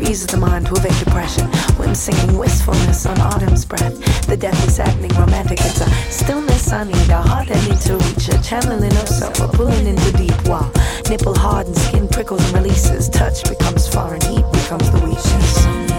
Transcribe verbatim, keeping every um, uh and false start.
eases the mind to evade depression. When singing wistfulness on autumn's breath, the deathly saddening romantic, it's a stillness I need, a heart I need to reach, a channeling of self, a pulling into deep while nipple hard and skin prickles and releases. Touch becomes foreign, heat becomes the weakness.